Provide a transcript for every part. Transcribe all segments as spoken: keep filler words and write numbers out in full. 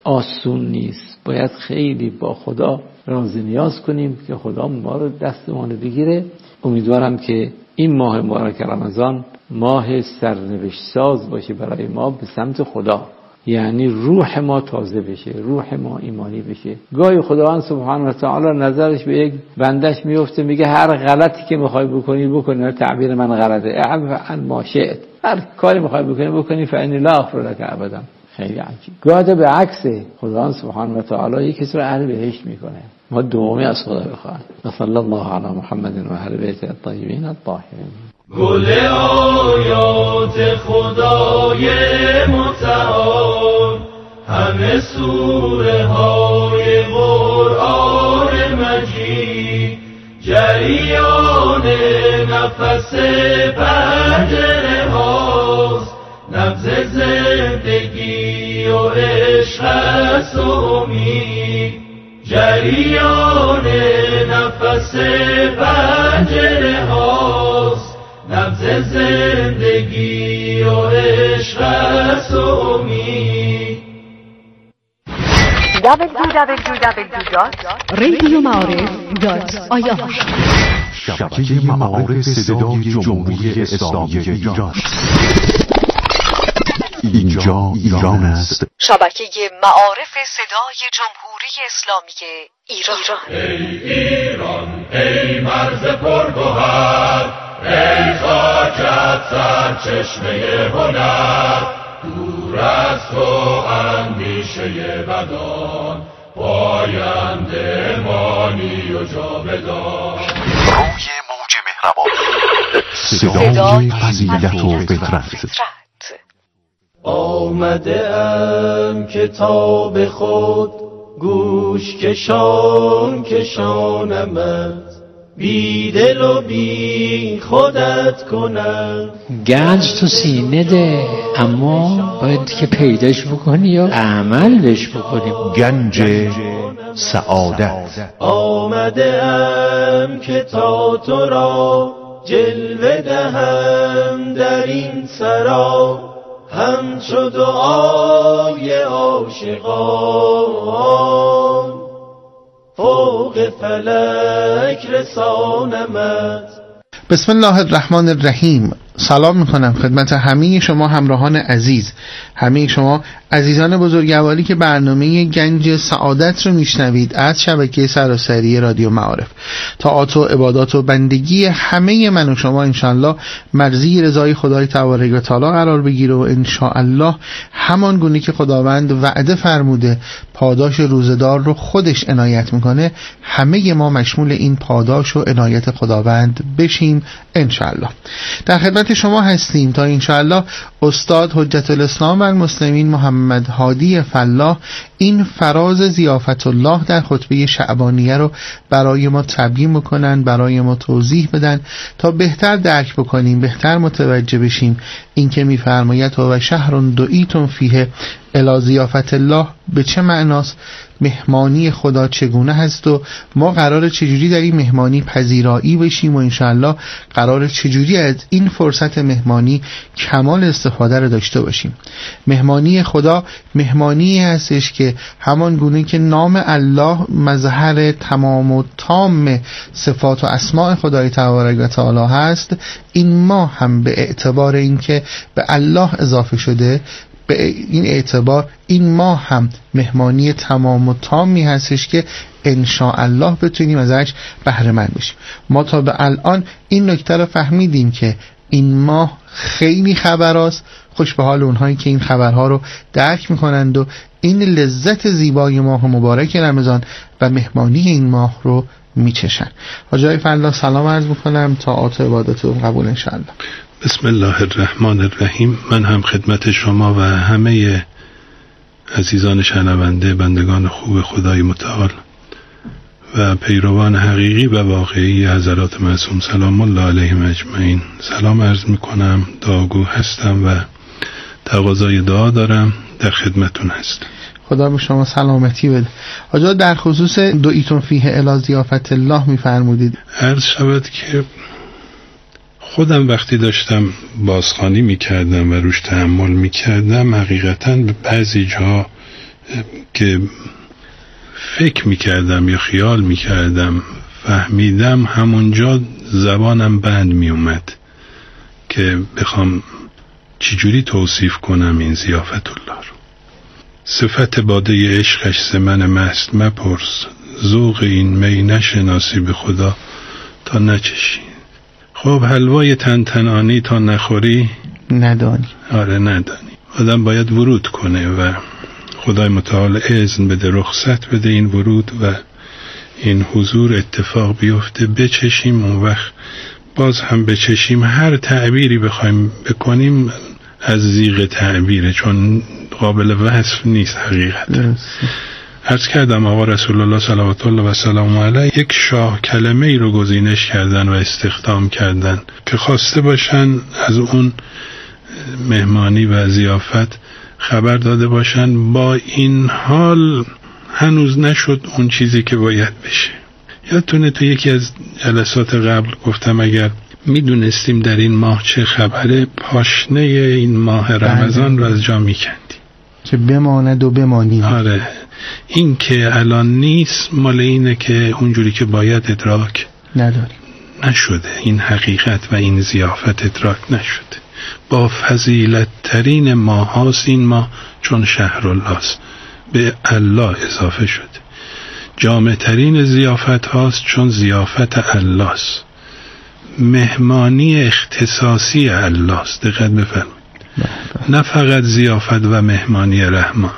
آسون نیست. باید خیلی با خدا راز نیاز کنیم که خدا ما رو دستمون بگیره. امیدوارم که این ماه مبارک رمضان ماه سرنوشت ساز باشه برای ما به سمت خدا، یعنی روح ما تازه بشه، روح ما ایمانی بشه. گاهی خداوند سبحانه و تعالی نظرش به یک بندش میفته، میگه هر غلطی که میخوای بکنی بکنی. تعبیر من غلطه، اعف ما شئت، هر کاری میخوای بکنی بکنی، فإنی لا اغفر لک ابدا. خیلی عجیب. گاهی به عکسه، خداوند سبحانه و تعالی یک کسی رو اهل بهشت میکنه. ما دومی از خدا بخواهیم. صلی الله علی محمد و اهل بیت الطیبین الطاهرین. گل آیات خدای متعال، همه سوره های قرآن مجید، جریان نفس پنجره هاست، نبض زندگی و عشق است و امید، جریان نفس پنجره هاست، نبض زندگی و عشق است و امید. دبلیو دبلیو دبلیو دات رادیو معارف دات آی آر شبکه معارف صدای جمهوری اسلامی ایران. اینجا ایران است. شبکه معارف صدای جمهوری اسلامی ایران. ای ایران، ای مرز پرگوهر، ای خاکت سرچشمه هنر، دور از تو اندیشه بدان، پاینده مانی و جاودان. روی موج مهربان، صدای فضیلت و فطرت. آمده ام کتاب خود گوش کشان کشانمت، بی دل و بی خودت کنم. گنج تو سینه ده، اما باید که پیداش بکنی و عمل بهش بکنی. گنج سعادت. آمده ام که تا تو را جلوه دهم در این سرا، همچو دعای عاشقان فوق فلک رسانمت. بسم الله الرحمن الرحیم. سلام میکنم خدمت همه شما همراهان عزیز، همه شما عزیزان بزرگواری که برنامه گنج سعادت رو میشنوید از شبکه سراسری رادیو معارف. طاعات و عبادات و بندگی همه من و شما انشاءالله مرضی رضای خدای تبارک و تعالی قرار بگیره و انشاءالله همان گونه که خداوند وعده فرموده پاداش روزدار رو خودش عنایت میکنه، همه ما مشمول این پاداش و عنایت خداوند بشیم انشاءالله. در خدمت شما هستیم تا انشاءالله استاد حجت الاسلام و المسلمین محمد هادی فلاح این فراز ضیافت الله در خطبه شعبانیه رو برای ما تبیین بکنن، برای ما توضیح بدن تا بهتر درک بکنیم، بهتر متوجه بشیم این که میفرماید و شهر دعیتم فیه الی ضیافت الله به چه معناست، مهمانی خدا چگونه هست و ما قراره چجوری در این مهمانی پذیرایی بشیم و انشاءالله قراره چجوری از این فرصت مهمانی کمال استفاده رو داشته باشیم. مهمانی خدا مهمانی هستش که همان گونه که نام الله مظهر تمام و تام صفات و اسماء خدای تبارک و تعالی هست، این ما هم به اعتبار اینکه به الله اضافه شده، به این اعتبار این ما هم مهمانی تمام و تامی هستش که انشاءالله بتونیم ازش بهره مند بشیم. ما تا به الان این نکته رو فهمیدیم که این ماه خیلی خبراست، خوش به حال اونهایی که این خبرها رو درک میکنند و این لذت زیبای ماه مبارک رمضان و مهمانی این ماه رو میچشن. حاجی فلاح سلام عرض میکنم، طاعات عبادتتون قبول انشاءالله. بسم الله الرحمن الرحیم. من هم خدمت شما و همه عزیزان شنونده بندگان خوب خدای متعال و پیروان حقیقی و واقعی حضرات معصوم سلام الله علیهم اجمعین سلام عرض میکنم. دعاگو هستم و تقاضای دعا دارم، در خدمتون هستم. خدا به شما سلامتی بده. آجا در خصوص دعیتم فیه الی ضیافت الله میفرمودید. عرض شود که خودم وقتی داشتم بازخوانی میکردم و روش تأمل میکردم حقیقتاً به بعضی جا که فکر میکردم یا خیال میکردم فهمیدم، همونجا زبانم بند میومد که بخوام چجوری توصیف کنم این ضیافت الله رو. صفت باده عشقش ز من مست مپرس، ذوق این می نشناسی به خدا تا نچشی. خب حلوای تنتنانی تا نخوری ندانی. آره ندانی. آدم باید ورود کنه و خدای متعال اذن بده، رخصت بده این ورود و این حضور اتفاق بیفته، بچشیم. اون وقت باز هم بچشیم، هر تعبیری بخوایم بکنیم از زیغ تعبیره، چون قابل وصف نیست حقیقت. عرض کردم آقا رسول الله صلوات الله و سلام علیه یک شاه کلمه ای رو گزینش کردن و استخدام کردن که خواسته باشن از اون مهمانی و ضیافت خبر داده باشن. با این حال هنوز نشد اون چیزی که باید بشه. یادتونه تو یکی از جلسات قبل گفتم اگر میدونستیم در این ماه چه خبره، پاشنه این ماه رمضان رو از جا میکندیم که بماند و بمانیم. آره، این که الان نیست مال اینه که اونجوری که باید ادراک نداریم، نشده. این حقیقت و این ضیافت ادراک نشده. با فضیلت ترین ماه هاست این ماه، چون شهر الله است، به الله اضافه شده. جامع ترین ضیافت هاست چون ضیافت الله است. مهمانی اختصاصی الله است. دقت بفرمایید، نه فقط ضیافت و مهمانی رحمان.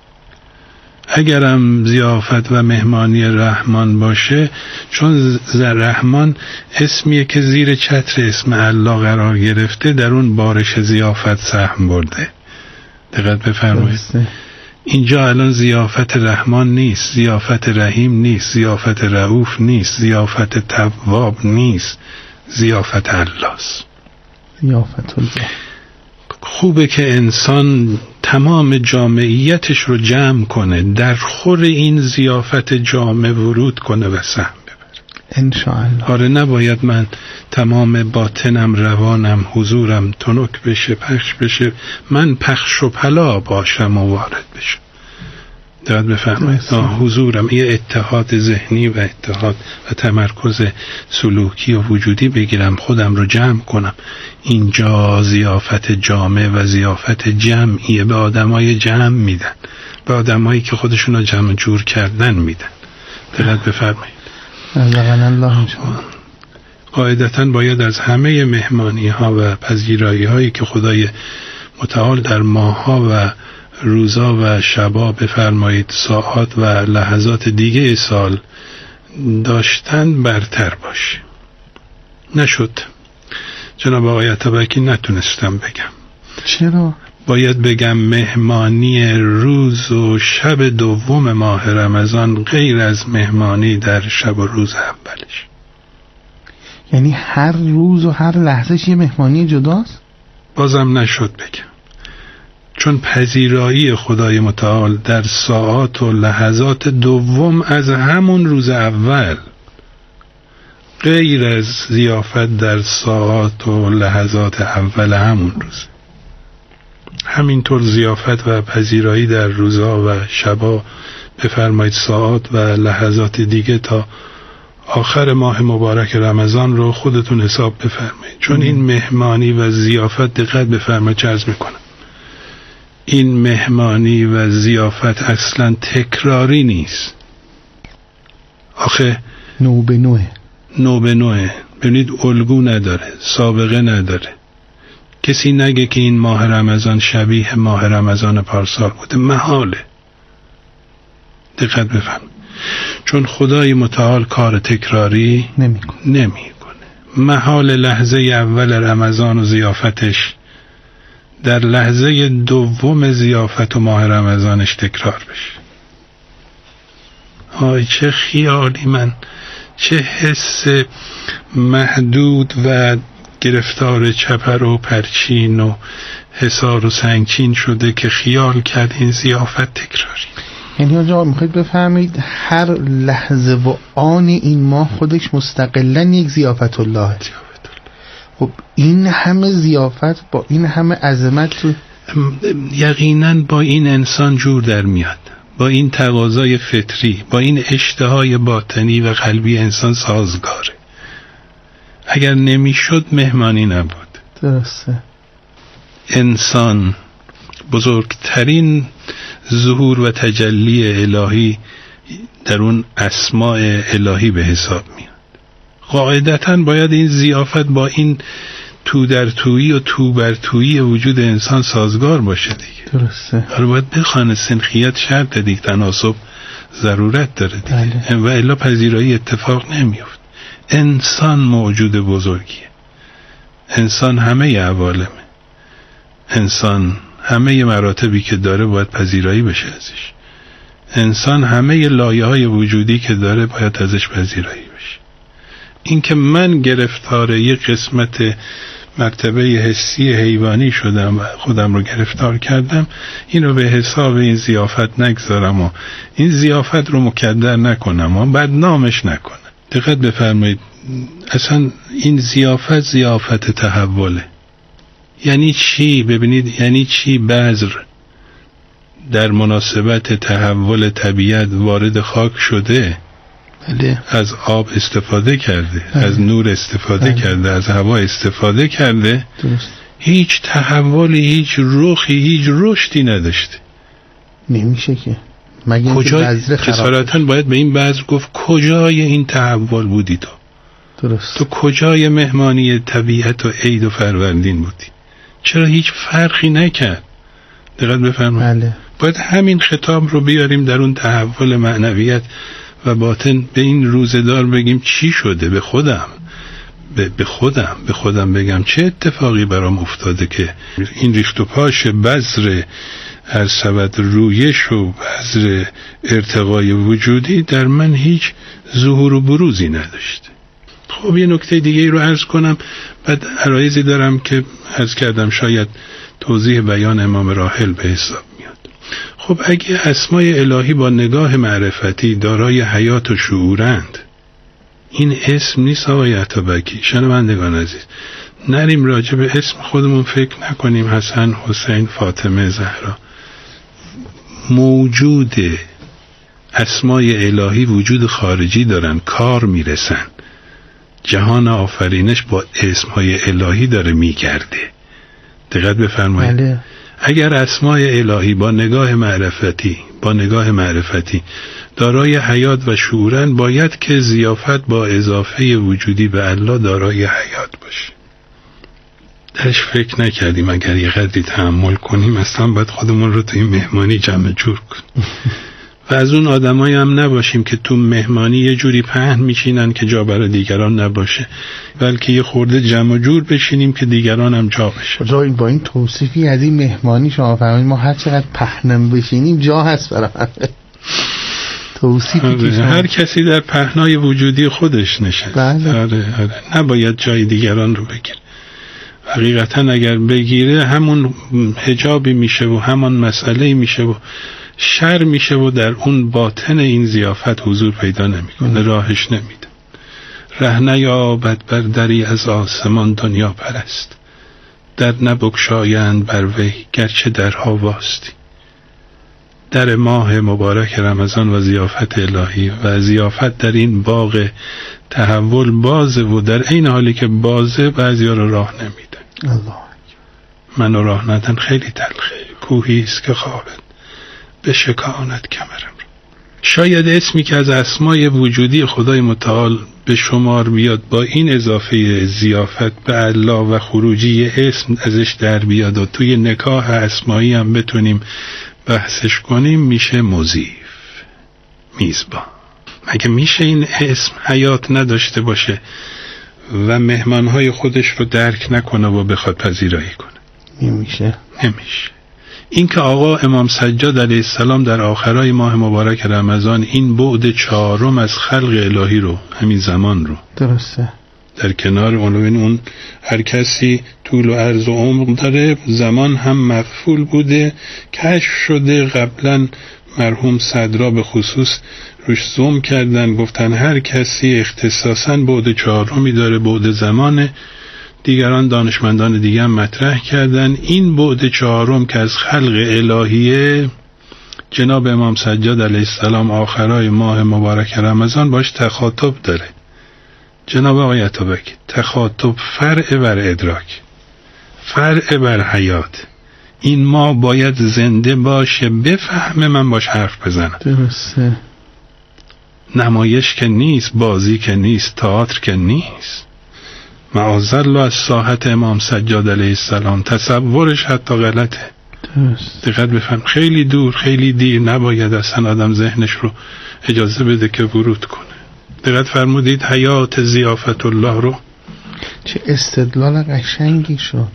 اگرم ضیافت و مهمانی رحمان باشه، چون رحمان اسمیه که زیر چتر اسم الله قرار گرفته، در اون بارش ضیافت سهم برده. دقت بفرمایید، اینجا الان ضیافت رحمان نیست، ضیافت رحیم نیست، ضیافت رؤوف نیست، ضیافت تواب نیست، ضیافت الله است. ضیافت الله. خوبه که انسان تمام جامعیتش رو جمع کنه، در خور این ضیافت جامع ورود کنه و سهم ببره انشاءالله. آره، نباید من تمام باطنم، روانم، حضورم تنک بشه، پخش بشه، من پخش و پلا باشم و وارد بشم. دقت بفرمایید، حضورم یه اتحاد ذهنی و اتحاد و تمرکز سلوکی و وجودی بگیرم، خودم رو جمع کنم. اینجا ضیافت جامع و ضیافت جمعیه، به آدمای جمع میدن، به آدمایی که خودشون رو جمع جور کردن میدن. دقت بفرمایید. الله قاعدتاً باید از همه مهمانی ها و پذیرایی هایی که خدای متعال در ماه ها و روزا و شبا بفرمایید ساعات و لحظات دیگه سال داشتن برتر باشه. نشد جناب آقای اتابکی، نتونستم بگم. چرا؟ باید بگم مهمانی روز و شب دوم ماه رمضان غیر از مهمانی در شب و روز اولش. یعنی هر روز و هر لحظهش یه مهمانی جداست؟ بازم نشد بگم، چون پذیرایی خدای متعال در ساعات و لحظات دوم از همون روز اول، غیر از ضیافت در ساعات و لحظات اول همون روز. همینطور ضیافت و پذیرایی در روزا و شبا بفرمایید ساعات و لحظات دیگه تا آخر ماه مبارک رمضان رو خودتون حساب بفرمایید، چون این مهمانی و ضیافت، دقت بفرمایید چه عرض میکنم، این مهمانی و ضیافت اصلا تکراری نیست. آخه نو به نوه نو به نوه. ببینید الگو نداره، سابقه نداره. کسی نگه که این ماه رمضان شبیه ماه رمضان پارسال بوده، محاله. دقت بفهم، چون خدای متعال کار تکراری نمیکنه. نمیکنه. محال لحظه اول رمضان و ضیافتش در لحظه دوم ضیافت و ماه رمضانش تکرار بشه. آی چه خیالی من، چه حس محدود و گرفتار چپر و پرچین و حصار و سنگچین شده که خیال کرد این ضیافت تکراری. یعنی آجا میخواید بفهمید هر لحظه و آن این ماه خودش مستقلاً یک ضیافت الله. خب این همه ضیافت با این همه عظمت تو یقیناً با این انسان جور در میاد، با این تقاضای فطری، با این اشتهای باطنی و قلبی انسان سازگاره. اگر نمیشد مهمانی نبود. درسته. انسان بزرگترین ظهور و تجلی الهی در اون اسماء الهی به حساب میاد. قاعدتاً باید این ضیافت با این تو در تویی و تو بر تویی وجود انسان سازگار باشه دیگه. درسته. حالا باید بخوانه سنخیت شرط دیگه، تناسب ضرورت داره دیگه. بله. و الا پذیرایی اتفاق نمیفت. انسان موجود بزرگیه. انسان همه عوالمه. انسان همه مراتبی که داره باید پذیرایی بشه ازش. انسان همه لایه‌های وجودی که داره باید ازش پذیرایی بشه. این که من گرفتار یک قسمت مرتبه حسی حیوانی شدم و خودم رو گرفتار کردم، این رو به حساب این ضیافت نگذارم و این ضیافت رو مکدر نکنم و بدنامش نکنم. دقت بفرمایید، اصلا این ضیافت ضیافت تحوله. یعنی چی؟ ببینید یعنی چی بذر در مناسبت تحول طبیعت وارد خاک شده، بله. از آب استفاده کرده، بله. از نور استفاده بله. کرده، از هوا استفاده کرده، درست. هیچ تحولی، هیچ رخی، هیچ رشدی نداشته. نمیشه که مگه کجا جسارتاً باید به این بذر گفت کجای این تحول بودی تو؟ درست. تو کجای مهمانی طبیعت و عید و فروردین بودی؟ چرا هیچ فرقی نکرد؟ دقت بفرمایید. بله. باید همین خطاب رو بیاریم در اون تحول معنویت و باطن، به این روزدار بگیم چی شده. به خودم به خودم به خودم بگم چه اتفاقی برام افتاده که این ریخت و پاش بذر هر سبد رویش و بذر ارتقای وجودی در من هیچ ظهور و بروزی نداشته. خب یه نکته دیگه رو عرض کنم، بعد عرایزی دارم که عرض کردم شاید توضیح بیان امام راحل به حساب میاد. خب اگه اسمای الهی با نگاه معرفتی دارای حیات و شعورند، این اسم نیست آقای عطابکی. شنوندگان عزیز، نریم راجع به اسم خودمون فکر نکنیم حسن، حسین، فاطمه، زهرا. موجود اسمای الهی وجود خارجی دارن، کار میرسن. جهان آفرینش با اسمهای الهی داره میگرده. دقت بفرمایید. بله. اگر اسمای الهی با نگاه معرفتی با نگاه معرفتی دارای حیات و شعورن، باید که ضیافت با اضافه وجودی به الله دارای حیات باشه. درش فکر نکردیم اگر یه قدری تحمل کنیم اصلا باید خودمون رو تو این مهمانی جمع جور کنیم و از اون آدمایی هم نباشیم که تو مهمانی یه جوری پهن میشینن که جا برای دیگران نباشه، بلکه یه خورده جمع جور بشینیم که دیگران هم جا بشه. جایی با این توصیفی از این مهمانی شما فرمایید ما هر چقدر پهنم بشینیم جا هست برای همه. توصیفی که شما... هر کسی در پهنای وجودی خودش نشست. بله. آره آره. نباید جای دیگران رو بگیر. حقیقتا اگر بگیره همون حجابی میشه و همون مسئله میشه و شر میشه و در اون باطن این ضیافت حضور پیدا نمیکنه، راهش نمیده. رهنه یابد بر دری از آسمان دنیا پرست، در نبگشایند بر وی گرچه درها واستی. در ماه مبارک رمضان و ضیافت الهی و ضیافت در این باغ تحول بازه و در این حالی که بازه بعضیا رو راه نمیدن. الله منو راه ندن خیلی تلخه. کوهی است که خواهد به شکانت کمرم رو. شاید اسمی که از اسمای وجودی خدای متعال به شمار بیاد با این اضافه ضیافت به الله و خروجی اسم ازش در بیاد و توی نکاح اسمایی هم بتونیم بحثش کنیم، میشه مضیف، میزبان. مگه میشه این اسم حیات نداشته باشه و مهمانهای خودش رو درک نکنه و بخواد پذیرایی کنه؟ نمیشه. نمیشه. این که آقا امام سجاد علیه السلام در آخرای ماه مبارک رمضان این بعد چهارم از خلق الهی رو، همین زمان رو، درسته، در کنار عنوان اون هر کسی طول و عرض و عمر داره، زمان هم مقفول بوده، کشف شده. قبلا مرحوم صدرا به خصوص روش زوم کردن، گفتن هر کسی اختصاصاً بعد چهارمی داره، بعد زمانه. دیگران دانشمندان دیگه هم مطرح کردن این بعد چهارم که از خلق الهیه جناب امام سجاد علیه السلام آخرای ماه مبارک رمضان باش تخاطب داره. جناب آقای عطابک، تخاطب فرع بر ادراک، فرع بر حیات. این ماه باید زنده باشه، بفهمه، من باش حرف بزنم. درسته. نمایش که نیست، بازی که نیست، تئاتر که نیست. معاذالله از ساحت امام سجاد علیه السلام تصورش حتی غلطه. درست. دقت بفهم، خیلی دور، خیلی دیر نباید اصلا آدم ذهنش رو اجازه بده که ورود کنه. دقت فرمودید حیات ضیافت الله رو. چه استدلال قشنگی شد.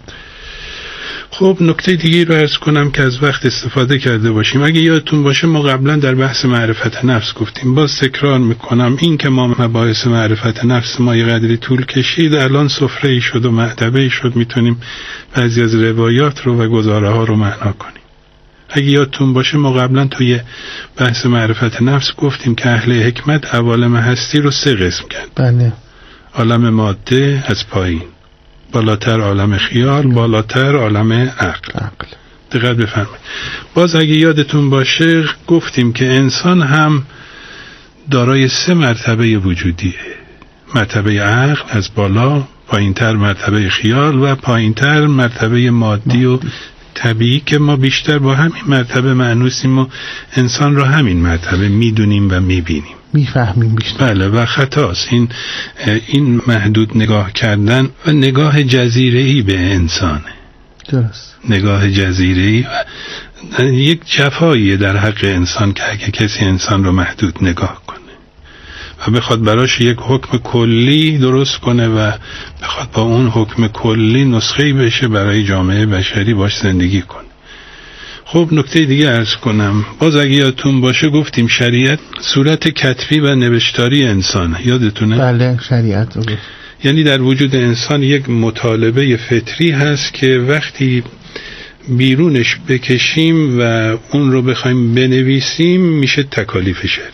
خب نکته دیگه رو عرض کنم که از وقت استفاده کرده باشیم. اگه یادتون باشه ما قبلا در بحث معرفت نفس گفتیم، باز تکرار میکنم، این که ما مباحث معرفت نفس ما یه قدری طول کشید، الان سفره‌ای شد و معتبه‌ای شد، میتونیم بعضی از روایات رو و گزاره ها رو معنا کنیم. اگه یادتون باشه ما قبلا توی بحث معرفت نفس گفتیم که اهل حکمت عوالم هستی رو سه قسم کرد. بله. عالم ماده از پایین، بالاتر عالم خیال، بالاتر عالم عقل. عقل. دقت بفرمایید. باز اگه یادتون باشه گفتیم که انسان هم دارای سه مرتبه وجودیه. مرتبه عقل از بالا، پایینتر مرتبه خیال و پایینتر مرتبه مادی و طبیعی که ما بیشتر با همین مرتبه مأنوسیم و انسان رو همین مرتبه میدونیم و میبینیم، میفهمیم بیشتر. بله و خطاست این این محدود نگاه کردن و نگاه جزیره‌ای به انسانه. درست. نگاه جزیره‌ای و یک جفاییه در حق انسان که اگه کسی انسان رو محدود نگاه کنه و بخواد براش یک حکم کلی درست کنه و بخواد با اون حکم کلی نسخه‌ای بشه برای جامعه بشری باش زندگی کنه. خب نکته دیگه عرض کنم، باز اگه یادتون باشه گفتیم شریعت صورت کتبی و نوشتاری انسانه. یادتونه؟ بله شریعت رو. یعنی در وجود انسان یک مطالبه فطری هست که وقتی بیرونش بکشیم و اون رو بخوایم بنویسیم میشه تکالیف شرعی.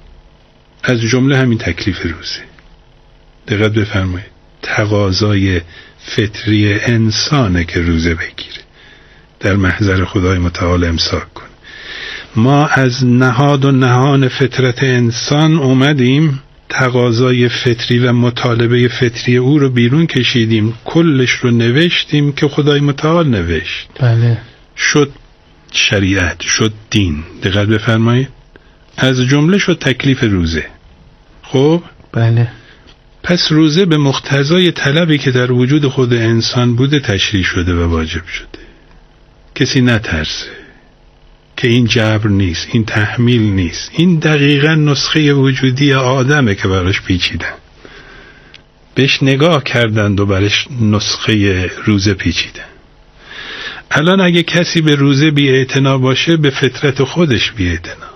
از جمله همین تکلیف روزه. دقت بفرمایید، تقاضای فطری انسانه که روزه بگیره، در محضر خدای متعال امساک کن. ما از نهاد و نهان فطرت انسان اومدیم تقاضای فطری و مطالبه فطری او رو بیرون کشیدیم، کلش رو نوشتیم که خدای متعال نوشت. بله. شد شریعت، شد دین. دقت بفرمایید، از جمله شد تکلیف روزه. خب بله. پس روزه به مقتضای طلبی که در وجود خود انسان بوده تشریع شده و واجب شده. کسی نترسه که این جبر نیست، این تحمیل نیست، این دقیقا نسخه وجودی آدمه که براش پیچیدن، بهش نگاه کردند و براش نسخه روزه پیچیدن. الان اگه کسی به روزه بی‌اعتنا باشه به فطرت خودش بی‌اعتناست،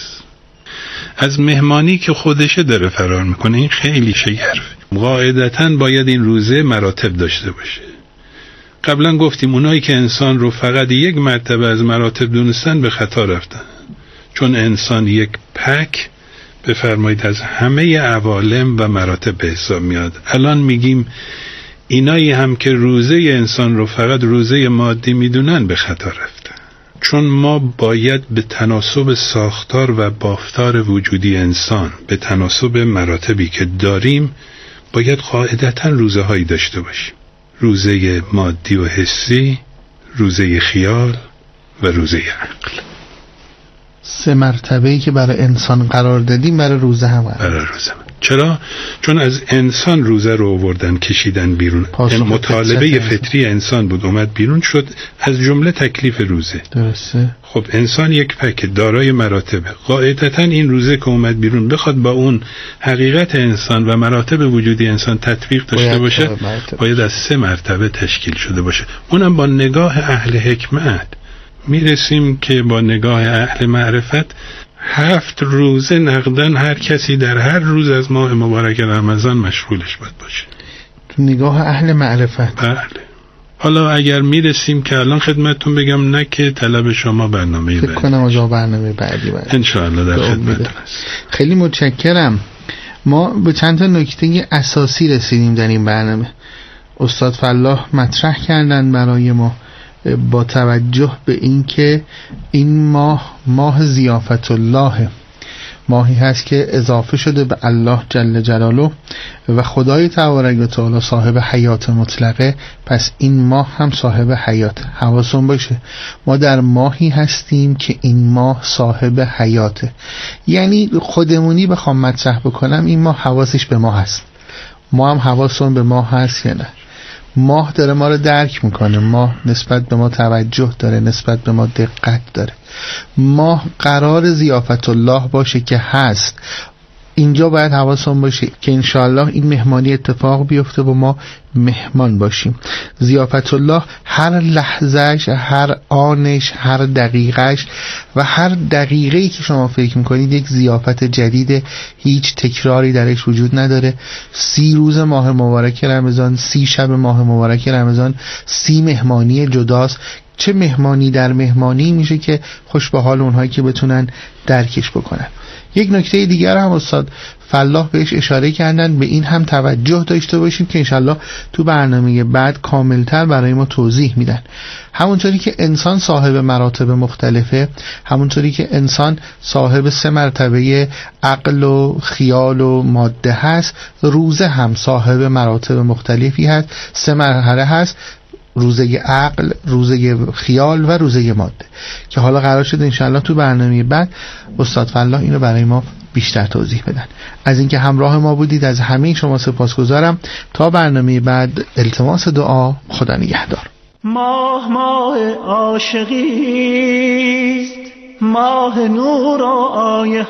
از مهمانی که خودشه داره فرار میکنه. این خیلی شگرفه. قاعدتاً باید این روزه مراتب داشته باشه. قبلا گفتیم اونایی که انسان رو فقط یک مرتبه از مراتب دونستن به خطا رفتن، چون انسان یک پک بفرمایید از همه عوالم و مراتب به حساب میاد. الان میگیم اینایی هم که روزه انسان رو فقط روزه مادی میدونن به خطا رفتن، چون ما باید به تناسب ساختار و بافتار وجودی انسان، به تناسب مراتبی که داریم، باید قاعدتاً روزه هایی داشته باشیم. روزه مادی و حسی، روزه خیال و روزه عقل. سه مرتبه‌ای که برای انسان قرار دادیم برای روزه هم قرار. برای روزه هم. چرا؟ چون از انسان روزه رو آوردن کشیدن بیرون. مطالبه فطری انسان بود اومد بیرون شد از جمله تکلیف روزه. درسته. خب انسان یک پک دارای مراتبه. قاعدتاً این روزه که اومد بیرون بخواد با اون حقیقت انسان و مراتب وجودی انسان تطبیق داشته باید باشه، باید از سه مرتبه تشکیل شده باشه. اونم با نگاه اهل حکمت. میرسیم که با نگاه اهل معرفت هفت روزه نقدن هر کسی در هر روز از ماه مبارک رمضان مشغولش باید باشه. تو نگاه اهل معرفت. بله. حالا اگر میرسیم که الان خدمتتون بگم نه که طلب شما برنامه بعدی. فکر کنم از برنامه بعدی باید. انشاءالله در خدمتتون هست. خیلی متشکرم. ما به چند تا نکته اساسی رسیدیم در این برنامه. استاد فلاح مطرح کردن برای ما با توجه به اینکه این ماه ماه ضیافت الله، ماهی هست که اضافه شده به الله جل جلاله و خدای تبارک و تعالی صاحب حیات مطلقه، پس این ماه هم صاحب حیات. حواسون باشه ما در ماهی هستیم که این ماه صاحب حیاته. یعنی خودمونی بخوام مطرح بکنم، این ماه حواسش به ما هست، ما هم حواسون به ما هست یا نه؟ ماه داره ما رو درک میکنه، ماه نسبت به ما توجه داره، نسبت به ما دقت داره. ماه قرار ضیافت الله باشه که هست. اینجا باید حواسون باشه که انشاءالله این مهمانی اتفاق بیفته و ما مهمان باشیم. ضیافت الله هر لحظهش، هر آنش، هر دقیقهش و هر دقیقه‌ای که شما فکر میکنید یک ضیافت جدیده، هیچ تکراری درش وجود نداره. سی روز ماه مبارک رمضان، سی شب ماه مبارک رمضان، سی مهمانی جداست. چه مهمانی در مهمانی میشه که خوش به حال اونهایی که بتونن درکش بکنن. یک نکته دیگر هم استاد فلاح بهش اشاره کردن، به این هم توجه داشته باشیم که انشالله تو برنامه بعد کاملتر برای ما توضیح میدن. همونطوری که انسان صاحب مراتب مختلفه، همونطوری که انسان صاحب سه مرتبه عقل و خیال و ماده هست، روزه هم صاحب مراتب مختلفی هست، سه مرحله هست: روزه عقل، روزه خیال و روزه ماده، که حالا قرار شد انشاءالله تو برنامه بعد استاد فلاح اینو برای ما بیشتر توضیح بدن. از اینکه همراه ما بودید از همه شما سپاسگزارم. تا برنامه بعد التماس دعا. خدا نگهدار. ماه ماه عاشقیست، ماه نور و آیه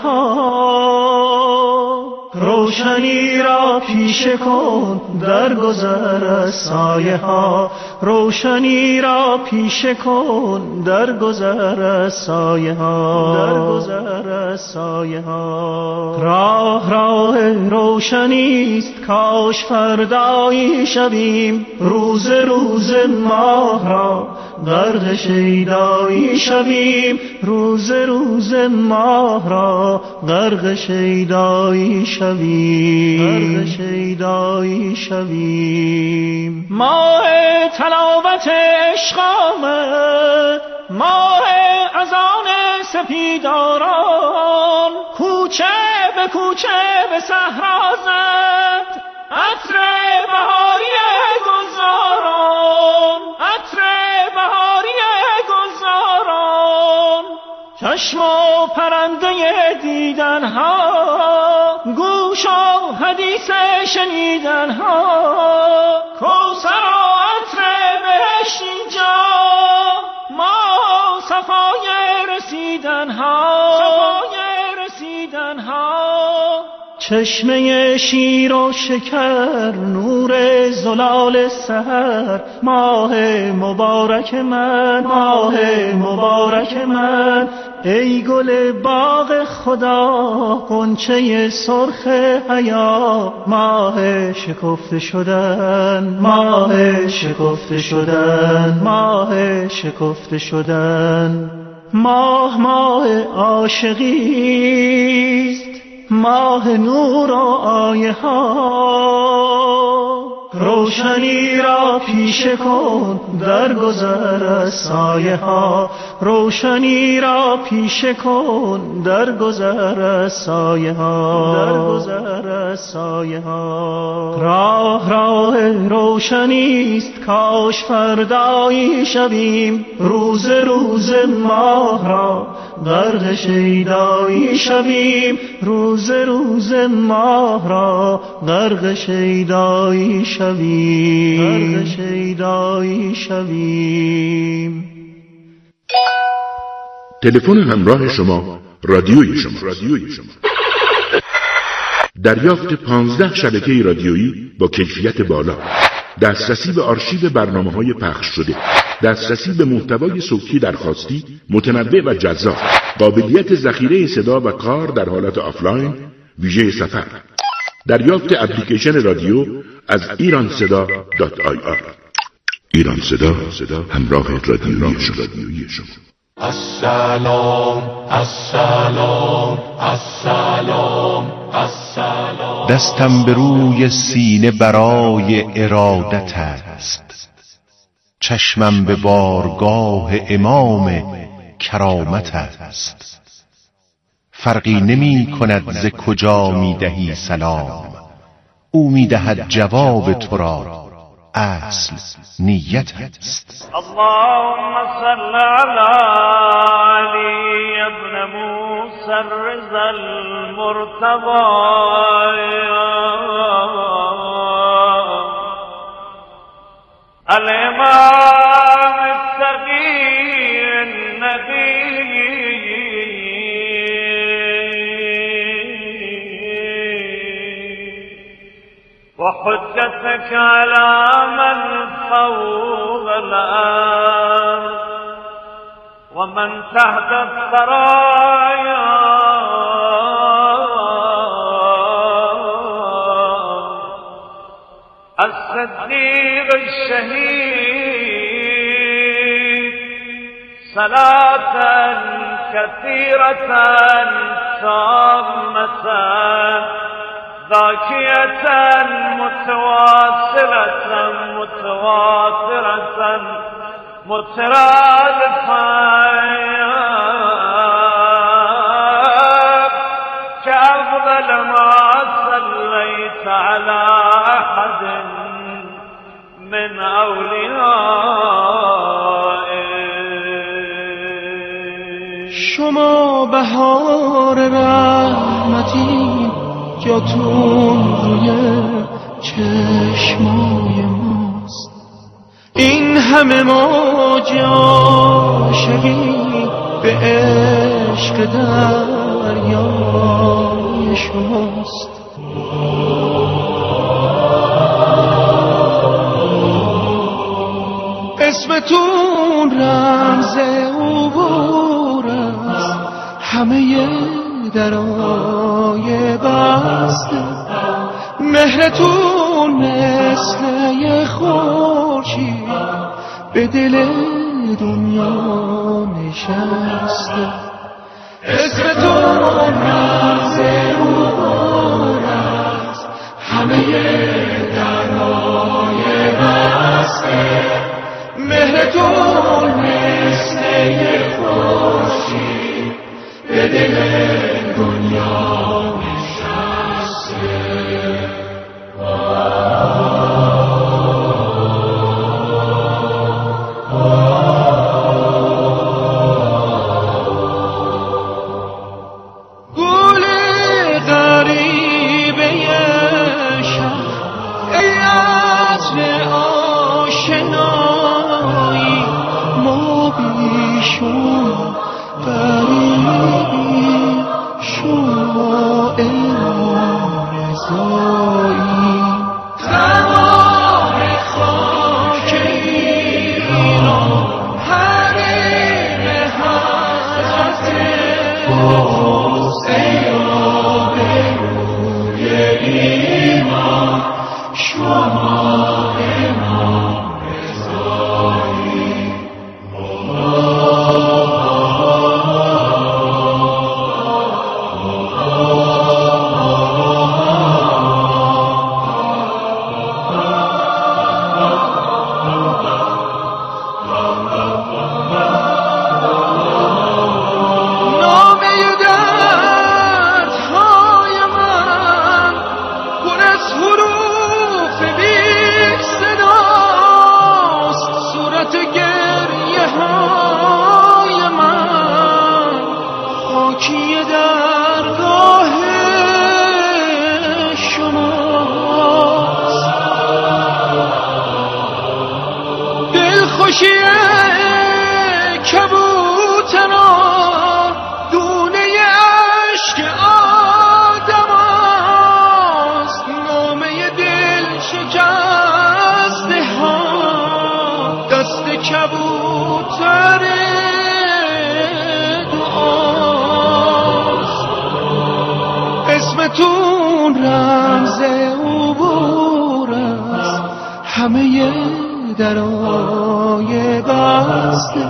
ها، روشنی را پیشه کن در گذر از سایه ها، روشنی را پیشه کن در گذر از سایه ها، در گذر از سایه ها. راه راه روشنیست، کاش فردایی شویم، روز روز ماه را غرق شیدایی شویم، روز روز ماه را غرق شیدایی شویم، غرق شیدایی شویم. ماه تلاوت عشق آمد، ماه اذان سپیداران، کوچه به کوچه به صحرا زد عطر بهاری گلزاران، عطر بهاری گلزاران. چشم و پرنده دیدن ها، گوش و حدیث شنیدن ها، کوثر و عطر بهشت اینجا، ما صفای رسیدن ها، صفای رسیدن ها. چشمه شیر و شکر، نور زلال سحر، ماه مبارک من، ماه مبارک من. ای گل باغ خدا، غنچه سرخ حیا، ماه شکفته شدن، ماه شکفته شدن، ماه شکفته شدن. ماه ماه عاشقیست، ماه نور و آیه ها، روشنی را پیشه کن در گذر از سایه ها، روشنی را پیشه کن در گذر از سایه ها، در گذر از سایه ها. راه راه روشنیست، کاش فردایی شویم، روز روز ماه را غرق شیدایی شویم، روز روز ماه را غرق شیدایی شویم، غرق شیدایی شویم. تلفن همراه شما رادیوی شما. دریافت پانزده شبکه رادیویی با کیفیت بالا، دسترسی به آرشیو برنامه‌های پخش شده، دسترسی به محتوای صوتی درخواستی متنوع و جذاب، قابلیت ذخیره صدا و کار در حالت آفلاین ویژه سفر، دریافت اپلیکیشن رادیو از ایران صدا دات آی آر. ایران صدا، همراه رادیویی شما. السلام السلام السلام السلام. دستم به روی سینه برای ارادت است، چشمم به بارگاه امام کرامت است. فرقی نمی کند ز کجا می دهی سلام، او می دهد جواب تو را، اصل نیت است. اللهم صل علی علی ابن موسی الرضا المرتضی الامام التقی النبی وحجتك على من فوق الأرض ومن تحت الثرايا الصديق الشهيد صلاة كثيرة تامة ذاكية متواصلة متواترة مترادفة كأفضل ما صليت على أحد من أوليائه. شما بهار رحمتی جاتون روی چشمای ماست، این همه موج عاشقی به عشق دریای شماست. اسمتون رمز عبور است، همه درای بسته، مهرتون مثل یه خورشید به دل دنیا نشسته. اسمتون رمز عبور است، همه درای بسته، مهرتون مثل یه خورشید به دل دنیا نشسته. گل غریبه شهر ای عطر آشنایی، ما بیشون غریبی شما امام رضایی. تمام خاک ایران حریم حضرت حسین به روی ایمان شما امام رضایی. اسمتون رمز عبور است، همه درای بسته،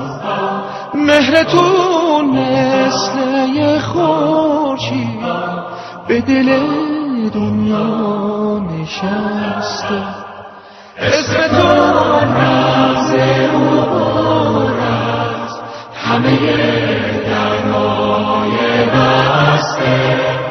مهرتون مثل یه خورشید به دل دنیا نشسته. اسم تو رمز عبور است، همه درهای بسته